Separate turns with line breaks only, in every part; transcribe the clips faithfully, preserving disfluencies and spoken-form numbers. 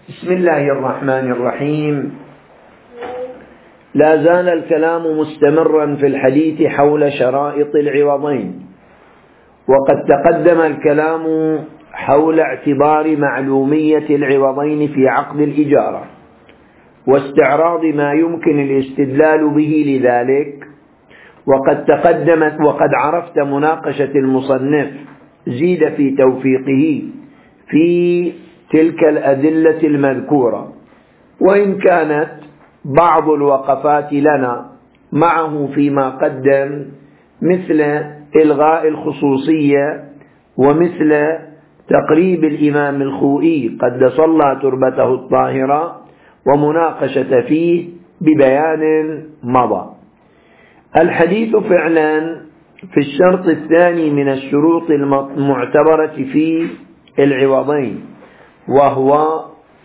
بسم الله الرحمن الرحيم. لا زال الكلام مستمرا في الحديث حول شرائط العوضين، وقد تقدم الكلام حول اعتبار معلومية العوضين في عقد الإجارة واستعراض ما يمكن الاستدلال به لذلك، وقد تقدمت وقد عرفت مناقشة المصنف زيد في توفيقه في تلك الأدلة المذكورة، وإن كانت بعض الوقفات لنا معه فيما قدم مثل إلغاء الخصوصية ومثل تقريب الإمام الخوئي قدس الله تربته الطاهرة ومناقشة فيه ببيان مضى. الحديث فعلا في الشرط الثاني من الشروط المعتبرة في العوضين، وهو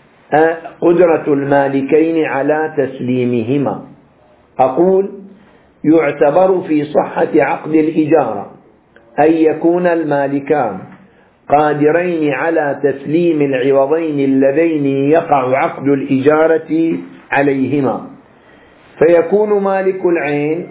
قدرة المالكين على تسليمهما. أقول يعتبر في صحة عقد الإجارة أن يكون المالكان قادرين على تسليم العوضين اللذين يقع عقد الإجارة عليهما، فيكون مالك العين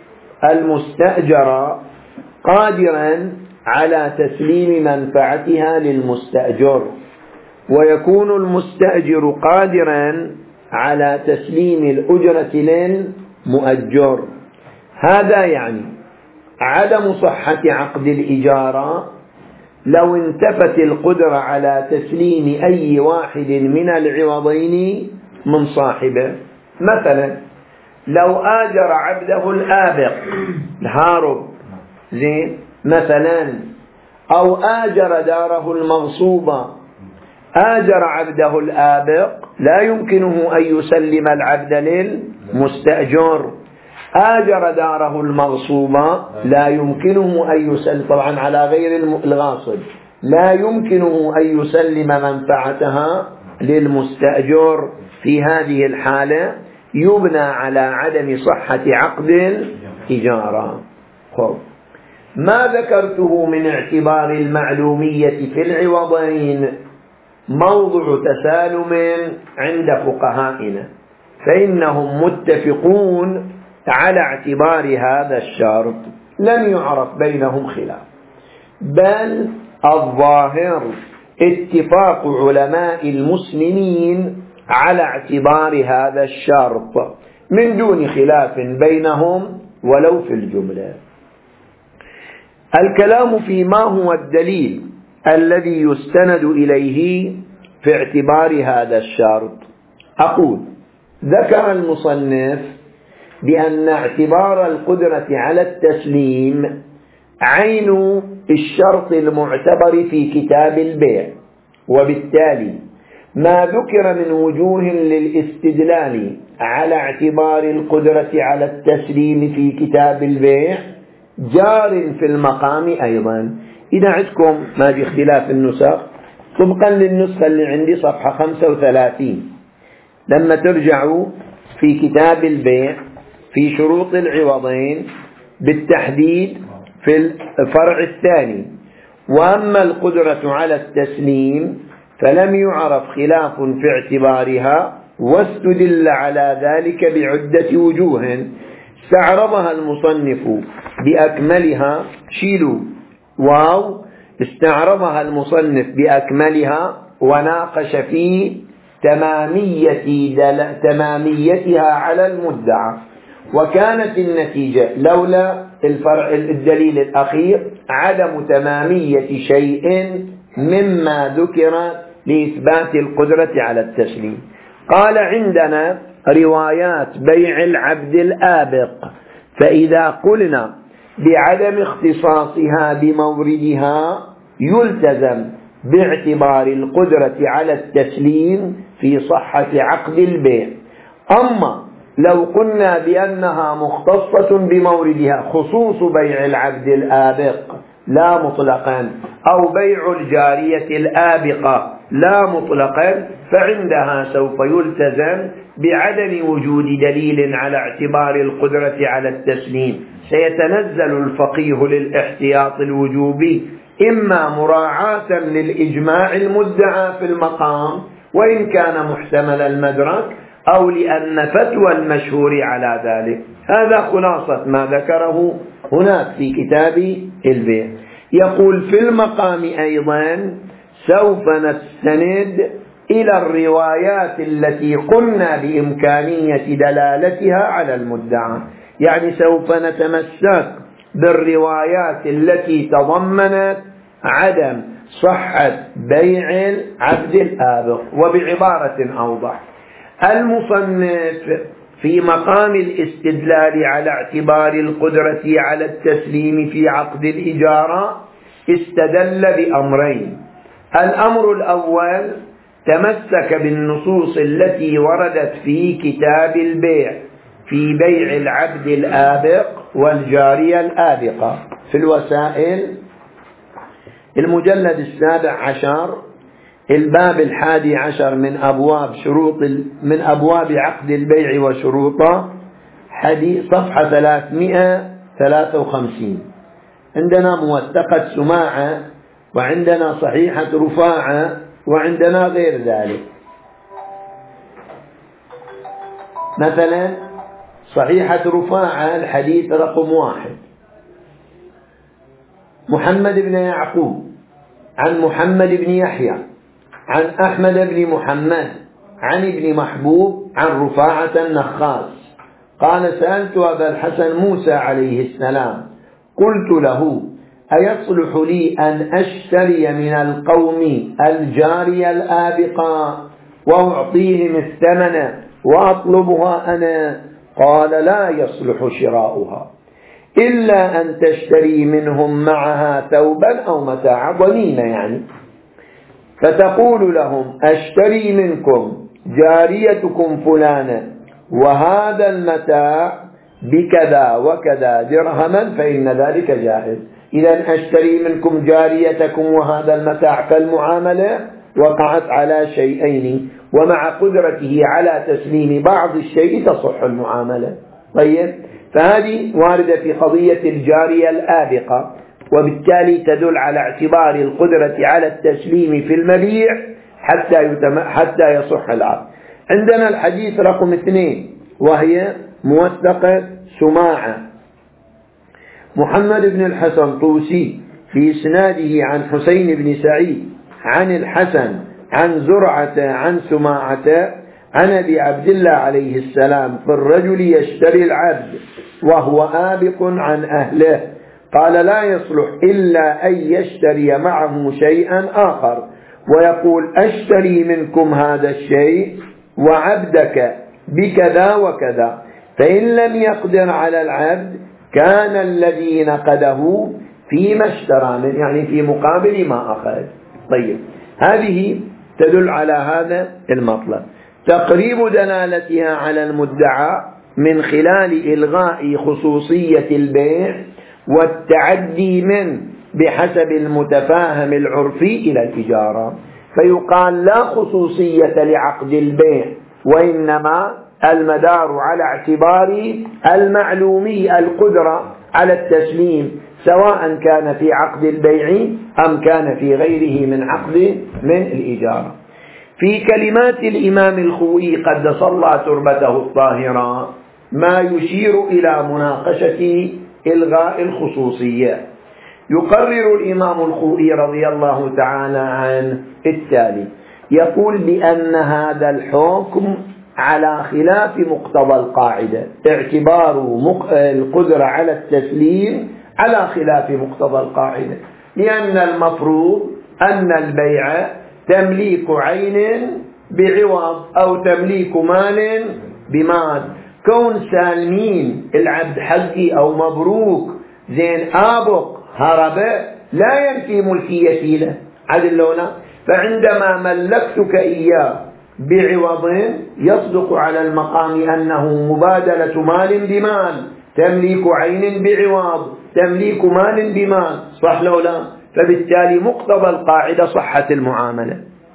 المستأجر قادرا على تسليم منفعتها للمستأجر، ويكون المستأجر قادرا على تسليم الأجرة للمؤجر. هذا يعني عدم صحة عقد الإجارة لو انتفت القدرة على تسليم أي واحد من العوضين من صاحبه. مثلا لو آجر عبده الآبق الهارب زين مثلا، أو آجر داره المغصوبة، آجر عبده الآبق لا يمكنه أن يسلم العبد للمستأجر، آجر داره المغصوبة لا يمكنه أن يسلم، طبعا على غير الغاصب، لا يمكنه أن يسلم منفعتها للمستأجر. في هذه الحالة يبنى على عدم صحة عقد الإجارة. خب. ما ذكرته من اعتبار المعلومية في العوضين موضع تسالم عند فقهائنا، فإنهم متفقون على اعتبار هذا الشرط، لم يعرف بينهم خلاف، بل الظاهر اتفاق علماء المسلمين على اعتبار هذا الشرط من دون خلاف بينهم ولو في الجملة. الكلام فيما هو الدليل الذي يستند إليه في اعتبار هذا الشرط. أقول ذكر المصنف بأن اعتبار القدرة على التسليم عين الشرط المعتبر في كتاب البيع، وبالتالي ما ذكر من وجوه للاستدلال على اعتبار القدرة على التسليم في كتاب البيع جار في المقام أيضا. إذا عندكم ما في اختلاف النسخ طبقا للنسخة اللي عندي صفحة خمسة وثلاثين، لما ترجعوا في كتاب البيع في شروط العوضين بالتحديد في الفرع الثاني، وأما القدرة على التسليم فلم يعرف خلاف في اعتبارها، واستدل على ذلك بعدة وجوه استعرضها المصنف بأكملها. شيلوا واو استعرضها المصنف بأكملها وناقش في تمامية تماميتها على المدعى، وكانت النتيجة لولا الفرع الدليل الأخير عدم تمامية شيء مما ذكر لإثبات القدرة على التسليم. قال عندنا روايات بيع العبد الآبق، فإذا قلنا بعدم اختصاصها بموردها يلتزم باعتبار القدرة على التسليم في صحة عقد البيع. أما لو قلنا بأنها مختصة بموردها، خصوص بيع العبد الآبق لا مطلقا، أو بيع الجارية الآبقة لا مطلقا، فعندها سوف يلتزم بعدم وجود دليل على اعتبار القدرة على التسليم. سيتنزل الفقيه للاحتياط الوجوبي، إما مراعاة للإجماع المدعى في المقام، وإن كان محتمل المدرك أو لأن فتوى المشهور على ذلك. هذا خلاصة ما ذكره هناك في كتاب البيع. يقول في المقام أيضا سوف نستند إلى الروايات التي قلنا بإمكانية دلالتها على المدعى، يعني سوف نتمسك بالروايات التي تضمنت عدم صحة بيع العبد الآبق. وبعبارة أوضح، المصنف في مقام الاستدلال على اعتبار القدرة على التسليم في عقد الإجارة استدل بأمرين. الأمر الأول تمسك بالنصوص التي وردت في كتاب البيع في بيع العبد الآبق والجارية الآبقة في الوسائل المجلد السابع عشر الباب الحادي عشر من أبواب شروط من أبواب عقد البيع وشروطه، حديث صفحة ثلاثمائة وثلاثة وخمسين. عندنا موثقة سماعة، وعندنا صحيحة رفاعة، وعندنا غير ذلك. مثلا صحيحة رفاعة الحديث رقم واحد، محمد بن يعقوب عن محمد بن يحيى عن أحمد بن محمد عن ابن محبوب عن رفاعة النخاس قال: سألت أبا الحسن موسى عليه السلام قلت له: أيصلح لي أن أشتري من القوم الجارية الآبقة وأعطيهم الثمن وأطلبها أنا؟ قال: لا يصلح شراؤها إلا أن تشتري منهم معها ثوبا أو متاع ضنينة، يعني فتقول لهم: أشتري منكم جاريتكم فلانة وهذا المتاع بكذا وكذا درهما فإن ذلك جائز. إذا أشتري منكم جاريتكم وهذا المتاع، فالمعاملة وقعت على شيئين، ومع قدرته على تسليم بعض الشيء تصح المعاملة. طيب، فهذه واردة في قضية الجارية الآبقة، وبالتالي تدل على اعتبار القدرة على التسليم في المبيع حتى يتم... حتى يصح العقد. عندنا الحديث رقم اثنين، وهي موثقة سماعة، محمد بن الحسن طوسي في إسناده عن حسين بن سعيد عن الحسن عن زرعة عن سماعة عن أبي عبد الله عليه السلام في الرجل يشتري العبد وهو آبق عن أهله، قال: لا يصلح إلا أن يشتري معه شيئا آخر ويقول: أشتري منكم هذا الشيء وعبدك بكذا وكذا، فإن لم يقدر على العبد كان الذي نقده فيما اشترى منه، يعني في مقابل ما أخذ. طيب، هذه تدل على هذا المطلب. تقريب دلالتها على المدعى من خلال إلغاء خصوصية البيع والتعدي من بحسب المتفاهم العرفي إلى الإجارة، فيقال لا خصوصية لعقد البيع، وإنما المدار على اعتبار المعلومي القدرة على التسليم، سواء كان في عقد البيع أم كان في غيره من عقد من الإجارة. في كلمات الإمام الخوئي قدس الله تربته الطاهرة ما يشير إلى مناقشة إلغاء الخصوصية. يقرر الإمام الخوئي رضي الله تعالى عنه التالي: يقول بأن هذا الحكم على خلاف مقتضى القاعدة، اعتبار القدرة على التسليم على خلاف مقتضى القاعدة، لأن المفروض أن البيع تمليك عين بعوض أو تمليك مال بمال. كون سالمين العبد حقي أو مبروك زين آبق هرب لا ينفي ملكيتي له، عدل لونا. فعندما ملكتك إياه بعوض يصدق على المقام أنه مبادلة مال بمال، تمليك عين بعوض، تمليك مال بمال، صح لولا؟ فبالتالي مقتضى القاعدة صحة المعاملة.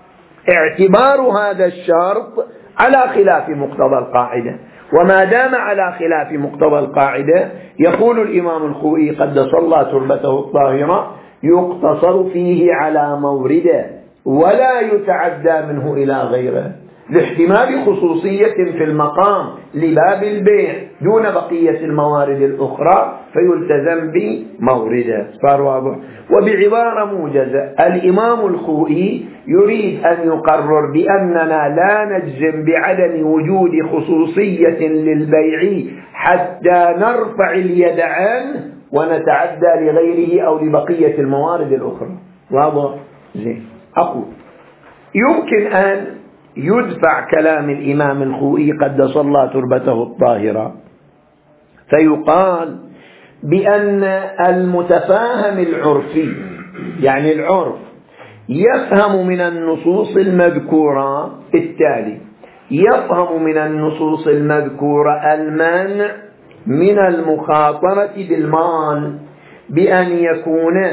اعتبار هذا الشرط على خلاف مقتضى القاعدة، وما دام على خلاف مقتضى القاعدة يقول الإمام الخوئي قدس الله تربته الطاهرة: يقتصر فيه على مورده، ولا يتعدى منه إلى غيره، لاحتمال خصوصية في المقام لباب البيع دون بقية الموارد الأخرى فيلتزم بمورده. صار واضح. وبعبارة موجزة، الإمام الخوئي يريد أن يقرر بأننا لا نجزم بعدم وجود خصوصية للبيع حتى نرفع اليد عنه ونتعدى لغيره أو لبقية الموارد الأخرى. واضح؟ زين. أقول يمكن أن يدفع كلام الإمام الخوئي قدس الله تربته الطاهرة فيقال بأن المتفاهم العرفي، يعني العرف، يفهم من النصوص المذكورة التالي: يفهم من النصوص المذكورة المنع من المخاطرة بالمال بأن يكون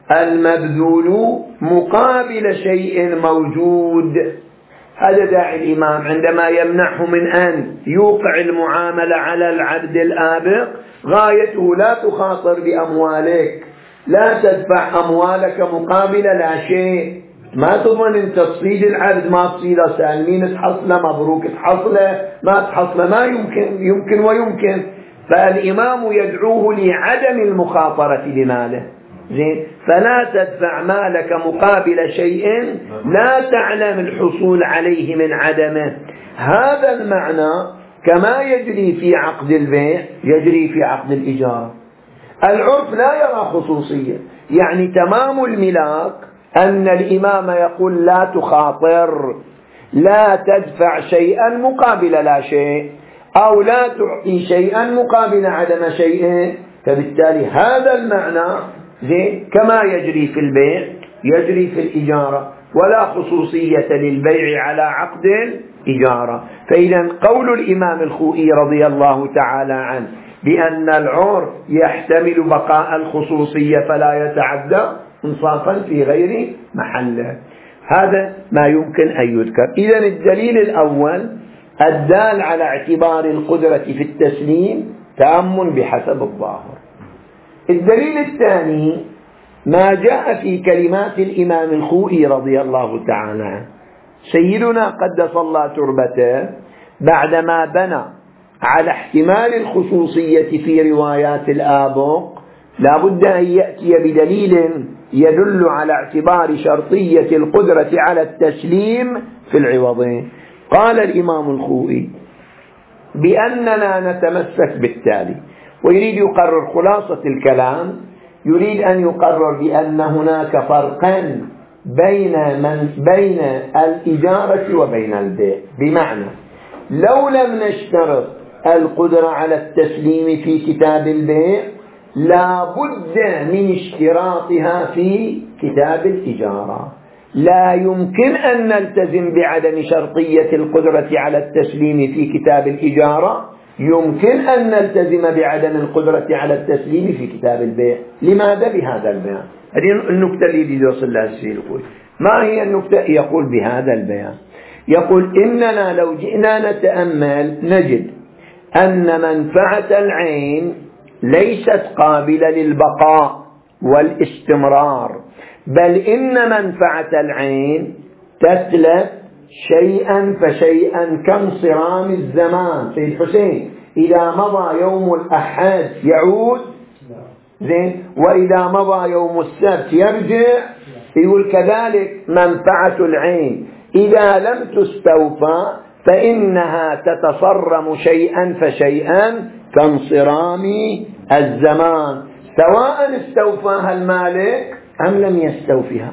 المبذول مقابل شيء موجود. هذا داعي الإمام عندما يمنعه من أن يوقع المعاملة على العبد الآبق، غايته لا تخاطر بأموالك، لا تدفع أموالك مقابل لا شيء، ما تضمن أن تصيد العبد، ما تصيده سالمين تحصله، مبروك تحصله، ما تحصله ما يمكن، يمكن ويمكن. فالإمام يدعوه لعدم المخاطرة بماله. زين. فلا تدفع مالك مقابل شيء لا تعلم الحصول عليه من عدمه. هذا المعنى كما يجري في عقد البيع يجري في عقد الإجارة. العرف لا يرى خصوصية، يعني تمام الملاك أن الإمام يقول لا تخاطر، لا تدفع شيئا مقابل لا شيء، أو لا تعطي شيئا مقابل عدم شيء. فبالتالي هذا المعنى زين كما يجري في البيع يجري في الإجارة، ولا خصوصية للبيع على عقد الإجارة. فإذا قول الإمام الخوئي رضي الله تعالى عنه بأن العرف يحتمل بقاء الخصوصية فلا يتعدى انصافا في غير محله، هذا ما يمكن أن يذكر. إذن الدليل الأول الدال على اعتبار القدرة في التسليم تام بحسب الظاهر. الدليل الثاني ما جاء في كلمات الإمام الخوئي رضي الله تعالى عنه. سيدنا قدس الله تربته بعدما بنى على احتمال الخصوصية في روايات الآبق لا بد أن يأتي بدليل يدل على اعتبار شرطية القدرة على التسليم في العوضين. قال الإمام الخوئي بأننا نتمسك بالتالي، ويريد يقرر خلاصة الكلام، يريد أن يقرر بأن هناك فرقا بين من بين الإجارة وبين البيع. بمعنى لو لم نشترط القدرة على التسليم في كتاب البيع لا بد من اشتراطها في كتاب الإجارة. لا يمكن أن نلتزم بعدم شرطية القدرة على التسليم في كتاب الإجارة، يمكن أن نلتزم بعدم القدرة على التسليم في كتاب البيع. لماذا بهذا البيان؟ هذه النكتة اللي يوصل لها السيد يقول. ما هي النكتة؟ يقول بهذا البيان، يقول إننا لو جئنا نتأمل نجد أن منفعة العين ليست قابلة للبقاء والاستمرار، بل إن منفعة العين تتلف شيئا فشيئا كانصرام الزمان. سيد حسين إذا مضى يوم الأحد يعود زين، وإذا مضى يوم السبت يرجع. يقول كذلك منفعة العين إذا لم تستوفى فإنها تتصرم شيئا فشيئا كانصرام الزمان، سواء استوفاها المالك أم لم يستوفها.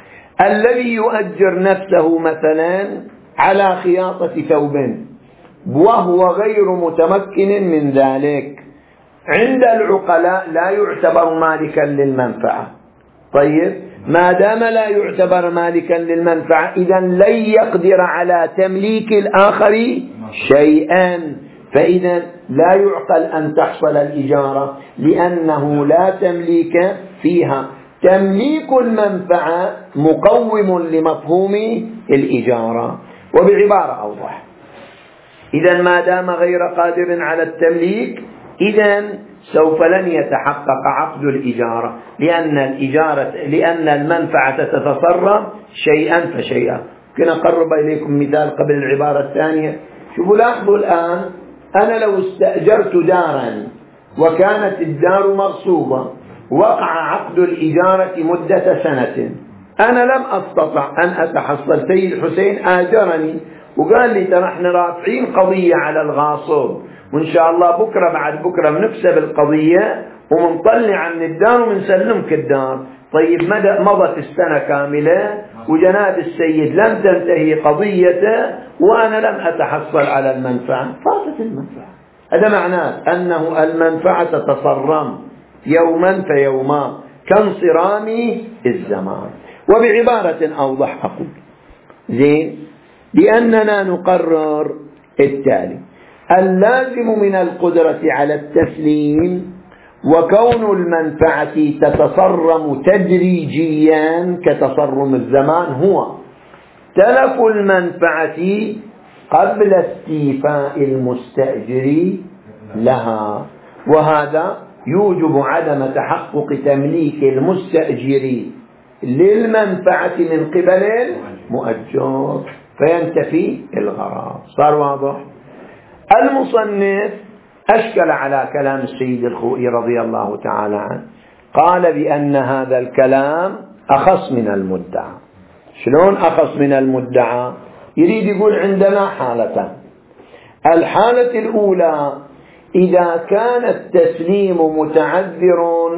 الذي يؤجر نفسه مثلا على خياطة ثوب وهو غير متمكن من ذلك عند العقلاء لا يعتبر مالكا للمنفعة. طيب ما دام لا يعتبر مالكا للمنفعة إذن لن يقدر على تمليك الآخر شيئا، فإذا لا يعقل أن تحصل الإجارة لأنه لا تمليك فيها. تمليك المنفعة مقوم لمفهوم الإجارة. وبعبارة أوضح، إذن ما دام غير قادر على التمليك إذن سوف لن يتحقق عقد الإجارة، لأن الإجارة لأن المنفعة تتصرف شيئا فشيئا. ممكن أقرب إليكم مثال قبل العبارة الثانية. شوفوا لاحظوا الآن، أنا لو استأجرت دارا وكانت الدار مغصوبة، وقع عقد الإجارة مدة سنة، أنا لم أستطع أن أتحصل. سيد حسين آجرني وقال لي ترى احنا رافعين قضية على الغاصب، وإن شاء الله بكرة بعد بكرة بنكسب القضية ومنطلع من الدار ومنسلمك الدار. طيب مضت السنة كاملة وجناب السيد لم تنتهي قضيته وأنا لم أتحصل على المنفعة، فاتت المنفعة. هذا معناه أنه المنفعة تتصرم يوما فيوما كانصرام الزمان. وبعبارة أوضح أقول زين لأننا نقرر التالي: اللازم من القدرة على التسليم وكون المنفعة تتصرم تدريجيا كتصرم الزمان هو تلف المنفعة قبل استيفاء المستأجر لها، وهذا يوجب عدم تحقق تمليك المستأجر للمنفعة من قبل المؤجر فينتفي الغرض. صار واضح؟ المصنف أشكل على كلام السيد الخوئي رضي الله تعالى عنه، قال بأن هذا الكلام أخص من المدعى. شلون أخص من المدعى؟ يريد يقول عندنا حالتان. الحالة الأولى إذا كان التسليم متعذر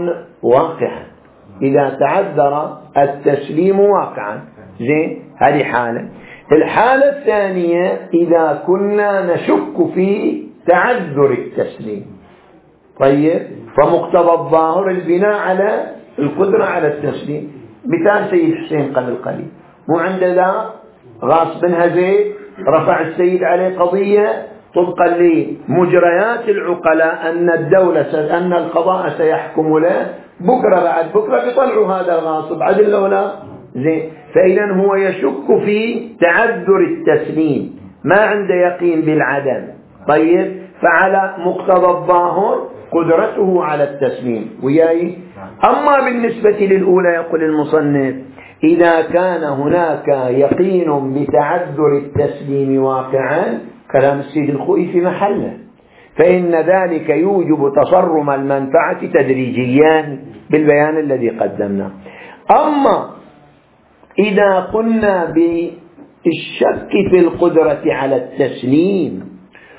واقعا، إذا تعذر التسليم واقعا، زين، هذه حالة. الحالة الثانية إذا كنا نشك في تعذر التسليم. طيب، فمقتضى الظاهر البناء على القدرة على التسليم. مثال سيد حسين قبل قليل، مو عندنا غاصب هزيل رفع السيد عليه قضية طبقا لمجريات العقلاء أن الدولة أن القضاء سيحكم له، بكرة بعد بكرة بيطلعوا هذا الغاصب عدل ولا زين. فإذا هو يشك في تعذر التسليم، ما عنده يقين بالعدم. طيب، فعلى مقتضى الظاهر قدرته على التسليم وياي. أما بالنسبة للأولى يقول المصنف إذا كان هناك يقين بتعذر التسليم واقعا، كلام السيد الخوئي في محله، فإن ذلك يوجب تصرم المنفعة تدريجيا بالبيان الذي قدمناه. أما إذا قلنا بالشك في القدرة على التسليم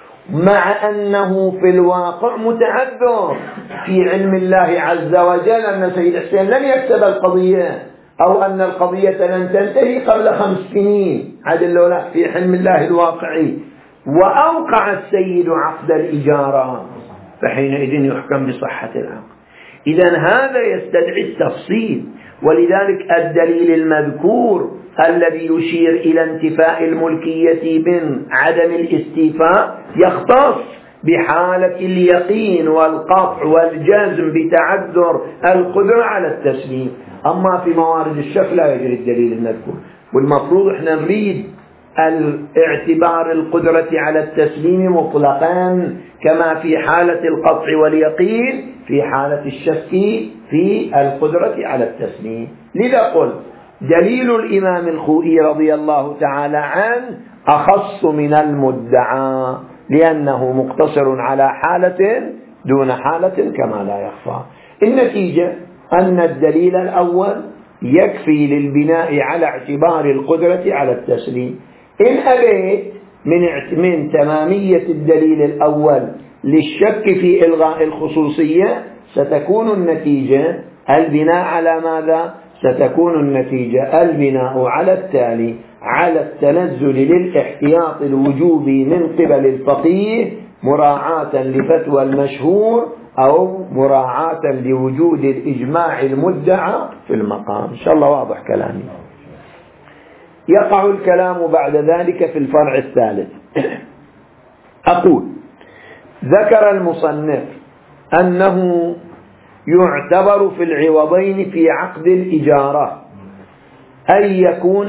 مع أنه في الواقع متعذر في علم الله عز وجل أن سيد حسين لن يكسب القضية أو أن القضية لن تنتهي قبل خمس سنين عدل ولا في علم الله الواقعي، وأوقع السيد عقد الإجارة، فحينئذ يحكم بصحة العقد. إذن هذا يستدعي التفصيل، ولذلك الدليل المذكور الذي يشير إلى انتفاء الملكية من عدم الاستيفاء يختص بحالة اليقين والقطع والجزم بتعذر القدرة على التسليم. أما في موارد الشك لا يجري الدليل المذكور، والمفروض احنا نريد الاعتبار القدرة على التسليم مطلقا كما في حالة القطع واليقين في حالة الشك في القدرة على التسليم. لذا قل دليل الإمام الخوئي رضي الله تعالى عنه أخص من المدعى، لأنه مقتصر على حالة دون حالة كما لا يخفى. النتيجة أن الدليل الأول يكفي للبناء على اعتبار القدرة على التسليم. إن أبيت من من تمامية الدليل الأول للشك في إلغاء الخصوصية ستكون النتيجة البناء على ماذا؟ ستكون النتيجة البناء على التالي: على التنزل للاحتياط الوجوبي من قبل الفقيه مراعاة لفتوى المشهور أو مراعاة لوجود الإجماع المدعى في المقام. إن شاء الله واضح كلامي. يقع الكلام بعد ذلك في الفرع الثالث. أقول ذكر المصنف أنه يعتبر في العوضين في عقد الإجارة أن يكون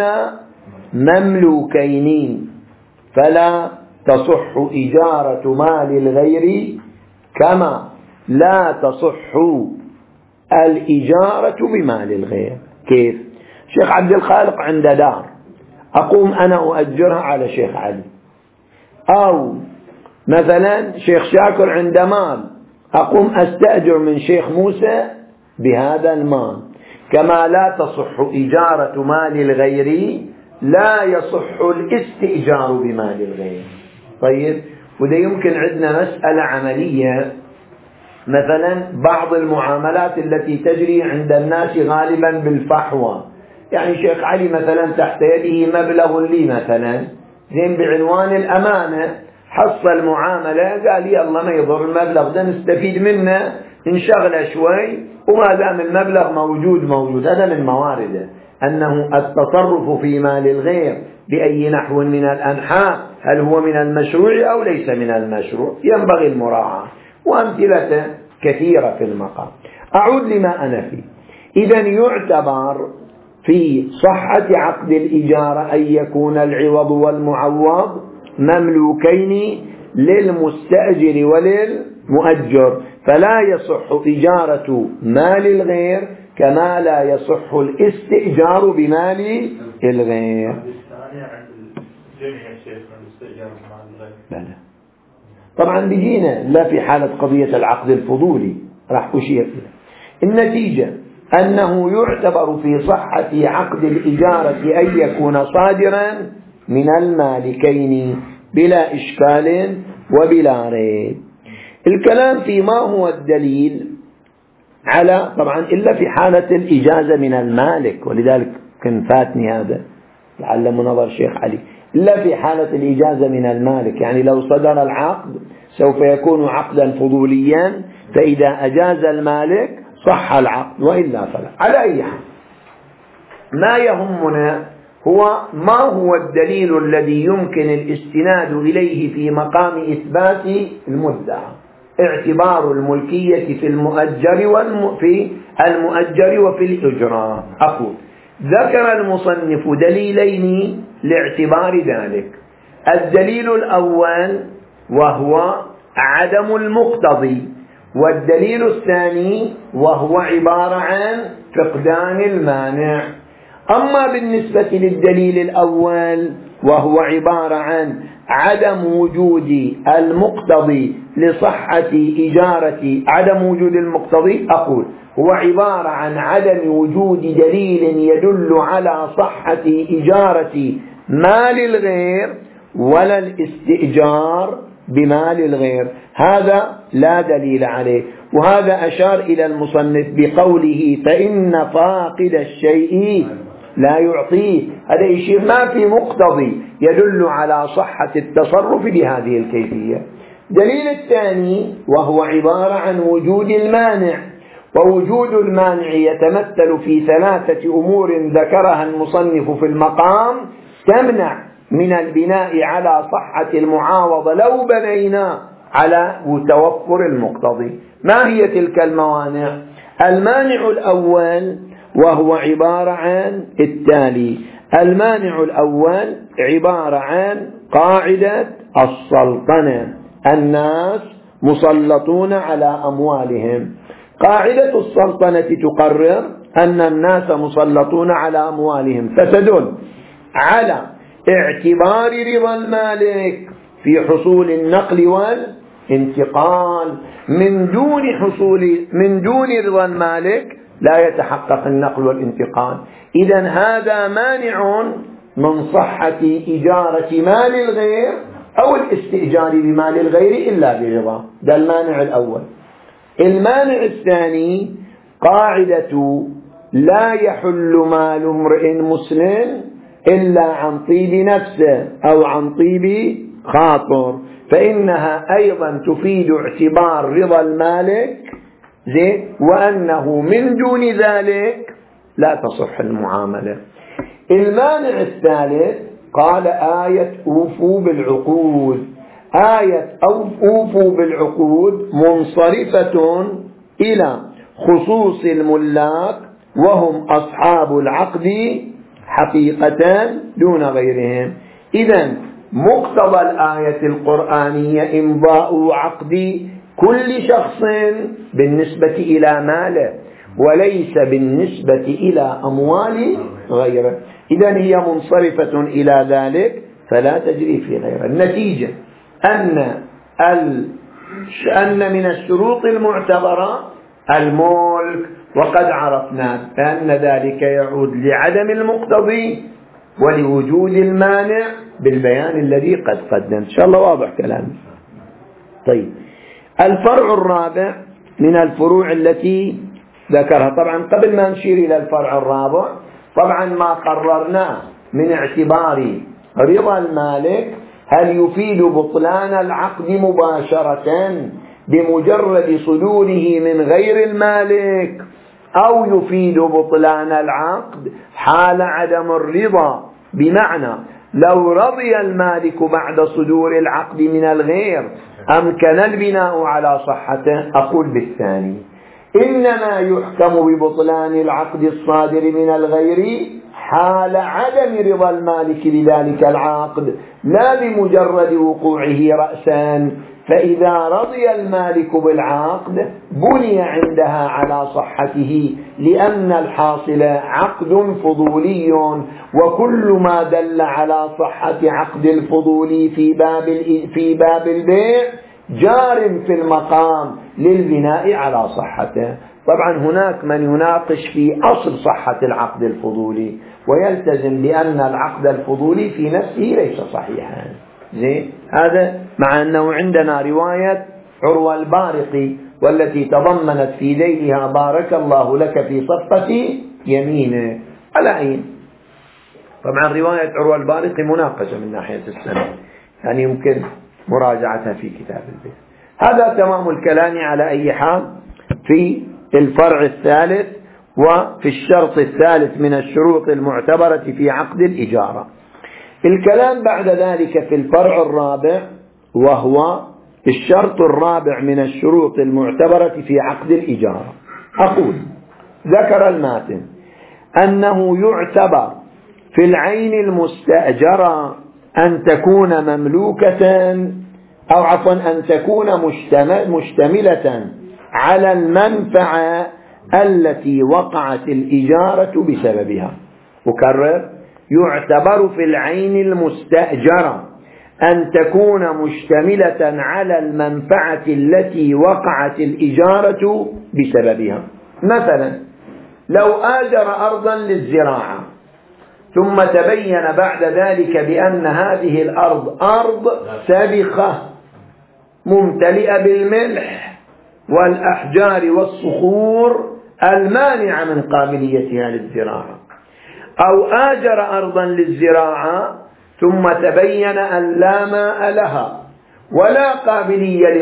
مملوكين، فلا تصح إجارة مال الغير كما لا تصح الإجارة بمال الغير. كيف؟ شيخ عبد الخالق عنده دار، أقوم أنا أؤجرها على شيخ علي، أو مثلا شيخ شاكر عنده مال، أقوم أستأجر من شيخ موسى بهذا المال. كما لا تصح إجارة مال الغير لا يصح الاستئجار بمال الغير. طيب، وده يمكن عندنا مسألة عملية، مثلا بعض المعاملات التي تجري عند الناس غالبا بالفحوى، يعني شيخ علي مثلا تحت يده مبلغ لي مثلا زين بعنوان الأمانة، حصل معاملة قال يلا ما يضر المبلغ ده نستفيد منه انشغله شوي، وما دام المبلغ موجود موجود. هذا من موارده أنه التصرف في مال الغير بأي نحو من الأنحاء هل هو من المشروع أو ليس من المشروع، ينبغي المراعاة، وأمثلة كثيرة في المقام. أعود لما أنا فيه. إذن يعتبر في صحة عقد الإجارة أن يكون العوض والمعوض مملوكين للمستأجر وللمؤجر، فلا يصح إجارة مال الغير كما لا يصح الاستئجار بمال الغير. لا لا. طبعا بيجينا لا في حالة قضية العقد الفضولي راح أشير إليه. النتيجة أنه يعتبر في صحة عقد الإجارة أن يكون صادرا من المالكين بلا إشكال وبلا ريب. الكلام في ما هو الدليل على، طبعا إلا في حالة الإجازة من المالك، ولذلك كان فاتني هذا لعل منظر شيخ علي، إلا في حالة الإجازة من المالك، يعني لو صدر العقد سوف يكون عقدا فضوليا، فإذا أجاز المالك صح العقد، وإلا فلا. على أي حال، ما يهمنا هو ما هو الدليل الذي يمكن الاستناد إليه في مقام إثبات المدعى، اعتبار الملكية في المؤجر والم... في المؤجر وفي الإجراء. أقول ذكر المصنف دليلين لاعتبار ذلك. الدليل الأول وهو عدم المقتضي، والدليل الثاني وهو عبارة عن فقدان المانع. أما بالنسبة للدليل الأول وهو عبارة عن عدم وجود المقتضي لصحة إجارة، عدم وجود المقتضي أقول هو عبارة عن عدم وجود دليل يدل على صحة إجارة مال الغير ولا الاستئجار بمال الغير، هذا لا دليل عليه. وهذا أشار إلى المصنف بقوله فإن فاقد الشيء لا يعطيه، هذا يشير ما في مقتضي يدل على صحة التصرف بهذه الكيفية. دليل الثاني وهو عبارة عن وجود المانع، ووجود المانع يتمثل في ثلاثة أمور ذكرها المصنف في المقام تمنع من البناء على صحة المعاوضة لو بنينا على توفر المقتضي. ما هي تلك الموانع؟ المانع الأول وهو عبارة عن التالي: المانع الأول عبارة عن قاعدة السلطنة، الناس مسلطون على أموالهم. قاعدة السلطنة تقرر أن الناس مسلطون على أموالهم، فتدل على اعتبار رضا المالك في حصول النقل والانتقال. من دون حصول من دون رضا المالك لا يتحقق النقل والانتقال. إذن هذا مانع من صحة إجارة مال الغير أو الاستئجار بمال الغير إلا برضا. ده المانع الأول. المانع الثاني قاعدة لا يحل مال امرئ مسلم إلا عن طيب نفسه أو عن طيب خاطر، فإنها أيضا تفيد اعتبار رضا المالك زين، وأنه من دون ذلك لا تصح المعاملة. المانع الثالث قال آية أوفوا بالعقود. آية أوفوا بالعقود منصرفة إلى خصوص الملاك وهم أصحاب العقد حقيقة دون غيرهم. إذن مقتضى الآية القرآنية إمضاء عقد كل شخص بالنسبة إلى ماله وليس بالنسبة إلى أموال غيره. إذن هي منصرفة إلى ذلك فلا تجري في غيره. النتيجة أن أن من الشروط المعتبرة الملك، وقد عرفنا أن ذلك يعود لعدم المقتضي ولوجود المانع بالبيان الذي قد قدم. إن شاء الله واضح كلامي. طيب، الفرع الرابع من الفروع التي ذكرها. طبعا قبل ما نشير إلى الفرع الرابع، طبعا ما قررناه من اعتبار رضا المالك هل يفيد بطلان العقد مباشرة بمجرد صدوره من غير المالك، أو يفيد بطلان العقد حال عدم الرضا، بمعنى لو رضي المالك بعد صدور العقد من الغير أمكن البناء على صحته. أقول بالثاني، إنما يحكم ببطلان العقد الصادر من الغير حال عدم رضا المالك لذلك العقد، لا بمجرد وقوعه رأسا. فإذا رضي المالك بالعقد بني عندها على صحته، لأن الحاصل عقد فضولي، وكل ما دل على صحة عقد الفضولي في باب في باب البيع جار في المقام للبناء على صحته. طبعا هناك من يناقش في أصل صحة العقد الفضولي ويلتزم بأن العقد الفضولي في نفسه ليس صحيحا. زين، هذا مع أنه عندنا رواية عروة البارقي والتي تضمنت في ذيلها بارك الله لك في صفقة يمينه على عين. طبعا رواية عروة البارقي مناقشة من ناحية السند، يعني يمكن مراجعتها في كتاب البيت. هذا تمام الكلام على أي حال في الفرع الثالث وفي الشرط الثالث من الشروط المعتبرة في عقد الإجارة. الكلام بعد ذلك في الفرع الرابع، وهو الشرط الرابع من الشروط المعتبرة في عقد الإجارة. أقول: ذكر الماتن أنه يعتبر في العين المستأجرة أن تكون مملوكة، أو عفوا أن تكون مشتملة على المنفعة التي وقعت الإجارة بسببها. أكرر: يعتبر في العين المستأجرة أن تكون مشتملة على المنفعة التي وقعت الإجارة بسببها. مثلا لو آجر أرضا للزراعة ثم تبين بعد ذلك بأن هذه الأرض أرض سابخة ممتلئة بالملح والأحجار والصخور المانعة من قابليتها للزراعة، أو آجر أرضا للزراعة ثم تبين أن لا ماء لها ولا قابلية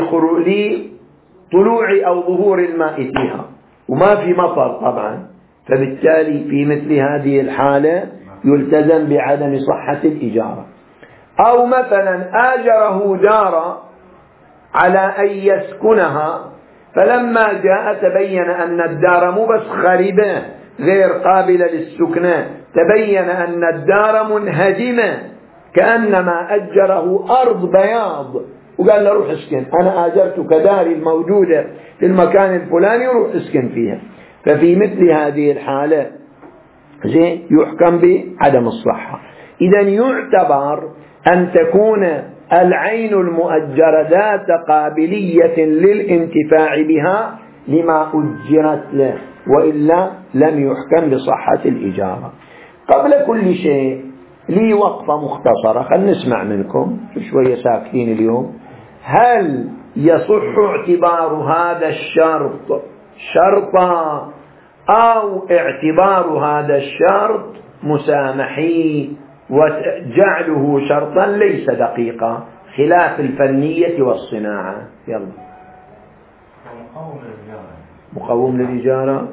لطلوع أو ظهور الماء فيها وما في مطر طبعا، فبالتالي في مثل هذه الحالة يلتزم بعدم صحة الإجارة. أو مثلا آجره دار على أن يسكنها، فلما جاء تبين أن الدار مو بس خربة غير قابلة للسكنة، تبين أن الدار منهدمة كأنما أجره أرض بياض وقال له روح اسكن، أنا آجرتك داري الموجودة في المكان الفلاني روح اسكن فيها. ففي مثل هذه الحالة زين يحكم بعدم الصحة. إذن يعتبر أن تكون العين المؤجرة ذات قابلية للانتفاع بها لما أجرت له، وإلا لم يحكم بصحة الإجارة. قبل كل شيء لي وقفة مختصرة، خلنا نسمع منكم شوية ساكتين اليوم. هل يصح اعتبار هذا الشرط شرطا أو اعتبار هذا الشرط مسامحي وجعله شرطا ليس دقيقا، خلاف الفنية والصناعة؟ يلا. مقوم للإجارة،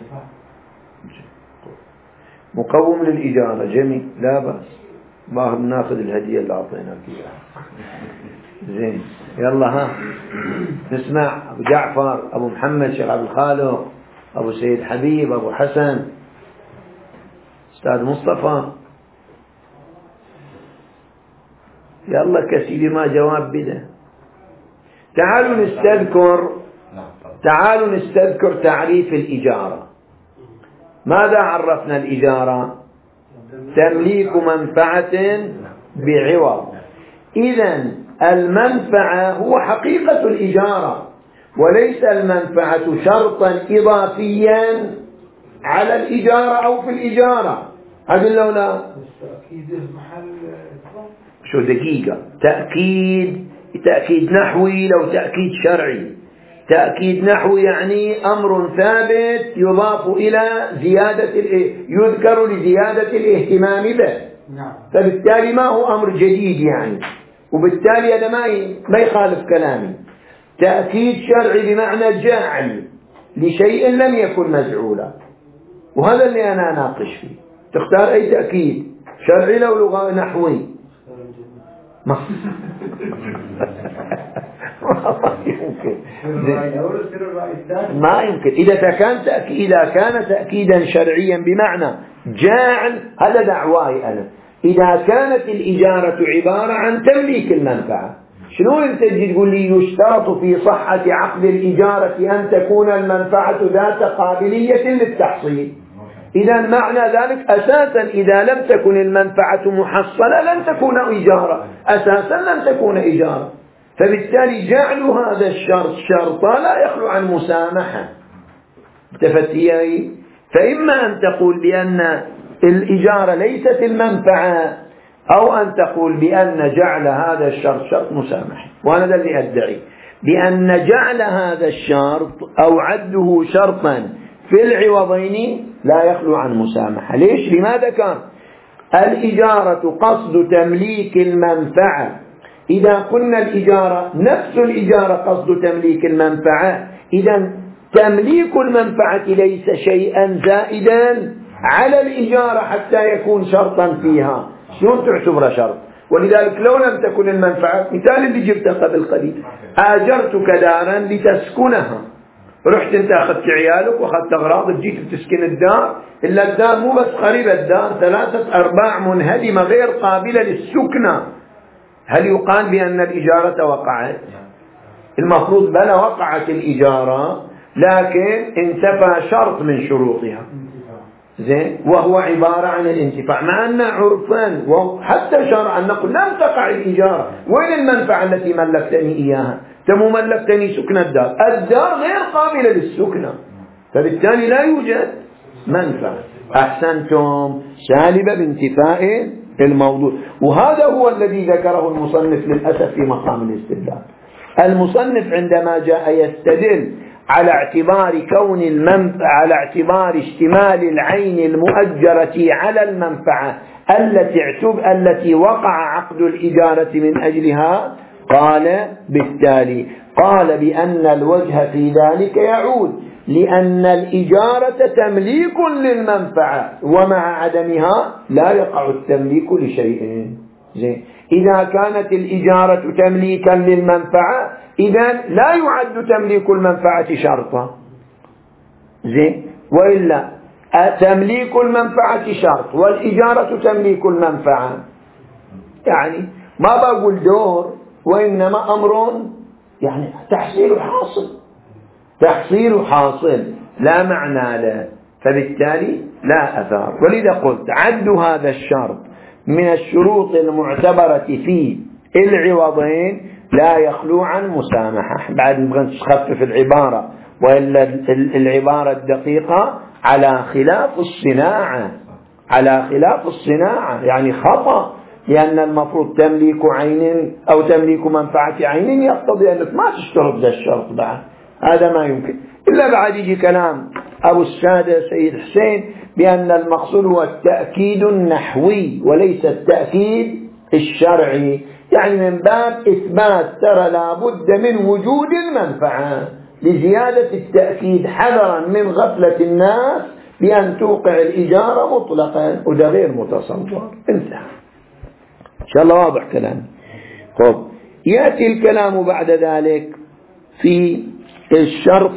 مقوم للإجارة، جميل، لا بأس، ما ناخذ الهدية اللي أعطيناك إياها. زين، يلا ها نسمع. أبو جعفر، أبو محمد، شيخ عبد الخالق، أبو سيد حبيب، أبو حسن، أستاذ مصطفى، يلا كسيدي ما جواب بده. تعالوا نستذكر تعالوا نستذكر تعريف الإجارة. ماذا عرفنا الإجارة؟ تمليك منفعة بعوض. إذن المنفعة هو حقيقة الإجارة، وليس المنفعة شرطا إضافيا على الإجارة أو في الإجارة. هذا لو لا شو دقيقة تأكيد تأكيد نحوي لو تأكيد شرعي. تأكيد نحوي يعني أمر ثابت يضاف إلى زيادة يذكر لزيادة الاهتمام به، فبالتالي ما هو أمر جديد يعني، وبالتالي هذا ما ما يخالف كلامي. تأكيد شرعي بمعنى جعل لشيء لم يكن مزعولا، وهذا اللي أنا أناقش فيه. تختار أي تأكيد شرعي لو لغة نحوي؟ ما يمكن ما يمكن. إذا كان تأكيد إذا كان تأكيدا شرعيا بمعنى جاعل، هذا دعواي أنا. إذا كانت الإجارة عبارة عن تمليك المنفعة، شنو أنت تجي تقول لي يشترط في صحة عقد الإجارة أن تكون المنفعة ذات قابلية للتحصيل؟ إذا معنى ذلك أساسا إذا لم تكن المنفعة محصلة لن تكون إجارة، أساسا لن تكون إجارة. فبالتالي جعل هذا الشرط شرطا لا يخلو عن مسامحة. تفتيي؟ فإما أن تقول بأن الإجارة ليست المنفعة، أو أن تقول بأن جعل هذا الشرط شرط مسامح. وأنا ذا اللي أدعي بأن جعل هذا الشرط أو عده شرطا في العوضين لا يخلو عن مسامحة. ليش؟ لماذا كان الإجارة قصد تمليك المنفعة؟ إذا قلنا الإجارة نفس الإجارة قصد تمليك المنفعة، إذا تمليك المنفعة ليس شيئا زائدا على الإجارة حتى يكون شرطا فيها. شلون تعتبر شرط؟ ولذلك لو لم تكن المنفعة، مثال اللي جبته قبل قليل، آجرتك دارا لتسكنها، رحت انت أخذت عيالك وأخذت أغراضك جيت تسكن الدار، إلا الدار مو بس خريبة، الدار ثلاثة أرباع منهدمة غير قابلة للسكنة، هل يقال بأن الإجارة وقعت؟ المفروض بلا وقعت الإجارة، لكن انتفى شرط من شروطها، زين، وهو عبارة عن الانتفاع، مع أن عرفا وحتى شرعا نقول لم تقع الإجارة. وين المنفعة التي ملكتني إياها؟ تمو ملكتني سكن الدار، الدار غير قابلة للسكنة، فبالتالي لا يوجد منفعة. أحسنتم، سالبة بانتفاء الموضوع. وهذا هو الذي ذكره المصنف للأسف في مقام الاستدلال. المصنف عندما جاء يستدل على اعتبار كون المنفعة، على اعتبار اشتمال العين المؤجرة على المنفعة التي اعتب التي وقع عقد الإجارة من أجلها، قال بالتالي قال بأن الوجه في ذلك يعود لأن الإجارة تمليك للمنفعة، ومع عدمها لا يقع التمليك لشيء. زين، إذا كانت الإجارة تمليكا للمنفعة إذا لا يعد تمليك المنفعة شرطا. زين، وإلا تمليك المنفعة شرط والإجارة تمليك المنفعة، يعني ما بقول دور، وإنما أمر يعني تحصيل حاصل، تحصيل حاصل لا معنى له، فبالتالي لا أثار. ولذا قلت عد هذا الشرط من الشروط المعتبرة في العوضين لا يخلو عن مسامحة. بعد نبغى نخفف العبارة، وإلا العبارة الدقيقة على خلاف الصناعة، على خلاف الصناعة يعني خطأ، لأن المفروض تمليك عين أو تمليك منفعة عين يقتضي أنك ما تشترط ذا الشرط، بعد هذا ما يمكن. إلا بعد يجي كلام أبو السادة سيد حسين بأن المقصود هو التأكيد النحوي وليس التأكيد الشرعي، يعني من باب إثبات ترى لابد من وجود المنفعة لزيادة التأكيد حذرا من غفلة الناس بأن توقع الإجارة مطلقا، وده غير متصور. انتهى. إن شاء الله واضح كلام. طب يأتي الكلام بعد ذلك في الشرط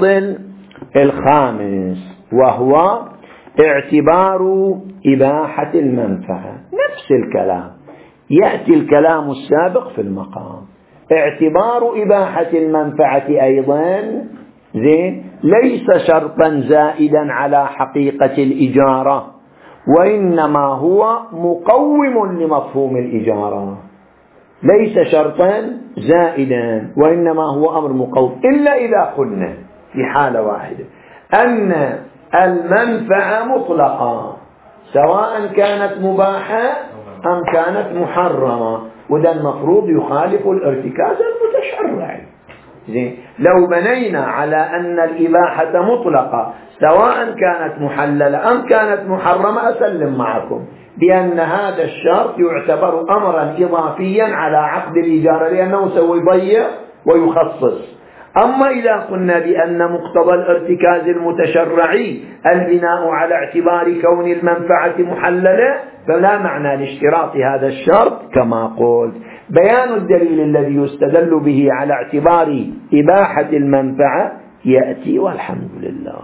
الخامس، وهو اعتبار إباحة المنفعة. نفس الكلام، يأتي الكلام السابق في المقام، اعتبار إباحة المنفعة أيضا زين ليس شرطا زائدا على حقيقة الإجارة، وإنما هو مقوم لمفهوم الإجارة، ليس شرطا زائدا وإنما هو أمر مقوم، إلا إذا قلنا في حالة واحدة أن المنفعة مطلقة سواء كانت مباحة أم كانت محرمة، وده المفروض يخالف الارتكاز المتشرعي. زين لو بنينا على أن الإباحة مطلقة سواء كانت محللة أم كانت محرمة أسلم معكم بأن هذا الشرط يعتبر أمرا إضافيا على عقد الإجارة لأنه سيضيق ويخصص. أما إذا قلنا بأن مقتضى الارتكاز المتشرعي البناء على اعتبار كون المنفعة محللة فلا معنى لاشتراط هذا الشرط كما قلت. بيان الدليل الذي يستدل به على اعتبار إباحة المنفعة يأتي والحمد لله.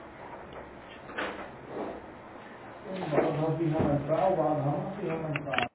بعضها فيها منفعة وبعضها فيها منفعة.